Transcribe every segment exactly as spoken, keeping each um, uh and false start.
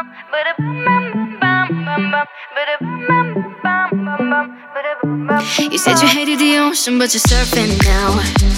You said you hated the ocean, but you're surfing now.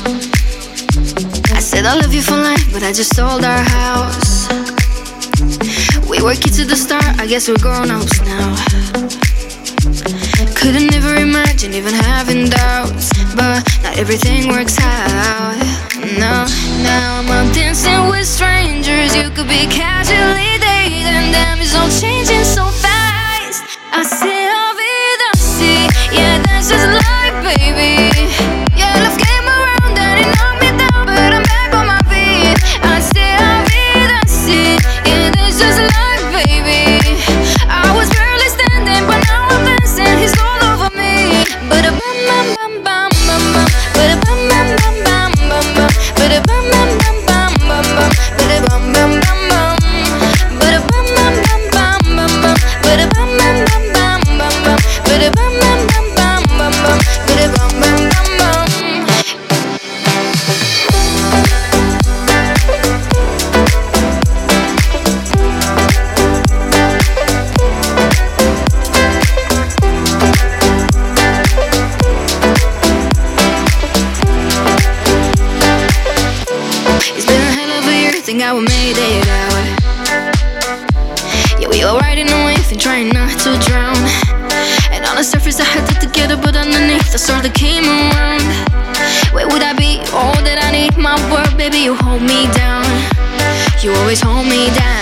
I said I love you for life, but I just sold our house. We were kids at the start, I guess we're grown-ups now. Couldn't ever imagine even having doubts, but not everything works out. No, now I'm out dancing with strangers. You could be casually dating them. It's all changing so fast. I say I'll be the sea. Yeah, that's just life, baby. Yeah, love came around and it knocked me down, but I'm back on my feet. I say I'll be the sea. Yeah, that's just life, baby. I was barely standing, but now I'm dancing. He's all over me. But a bum bum bum bum bum bum. But a bum bum bum bum bum bum. But a bum bum bum bum bum bum. But a bum bum bum bum. But a bum bum bum bum bum bum. But a bum bum bum bum bum bum. But a bum bum bum bum bum bum. But a bum bum bum bum. It's been a hell of a year, think I we made it out. Yeah, we all riding a wave and trying not to drown. And on the surface I had it together, but underneath the storm that came around. Where would I be? All that I need, my word, baby, you hold me down. You always hold me down.